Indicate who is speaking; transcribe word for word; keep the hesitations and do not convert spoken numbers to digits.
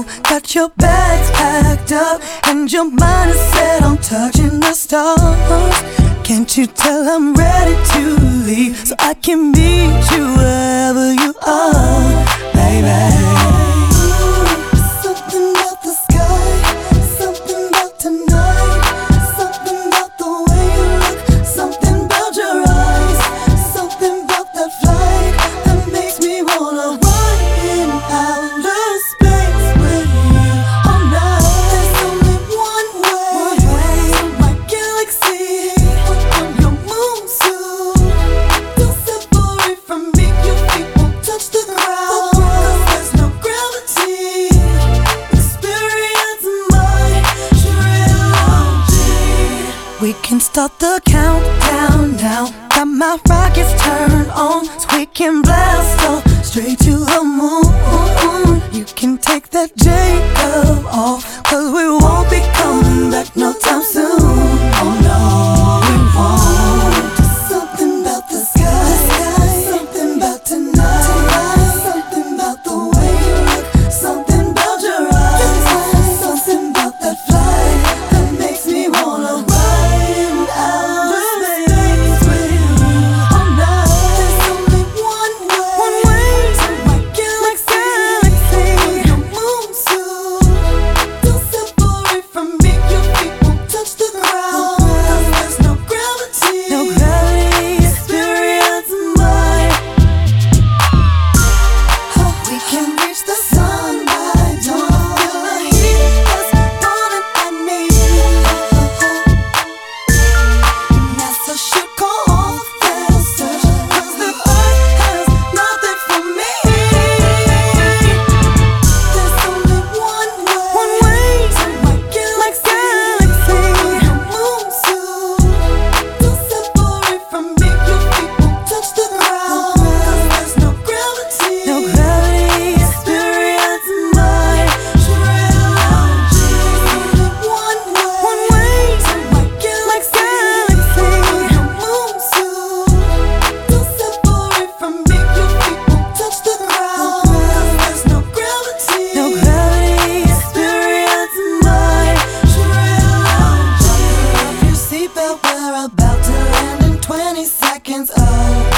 Speaker 1: you got your bags packed up and your mind is set on touching the stars. Can't you tell I'm ready to leave so I can meet you wherever you are, baby? We can start the countdown now. Got my rockets turned on, so we can blast off straight to the moon. You can take that Jacob off, cause we won't be coming back no time soon. Oh no, we won't. Just something about the sky, something about tonight, something about the way you look, something about your eyes, something about that flight that makes me wanna run. We're about to land in twenty seconds. Oh.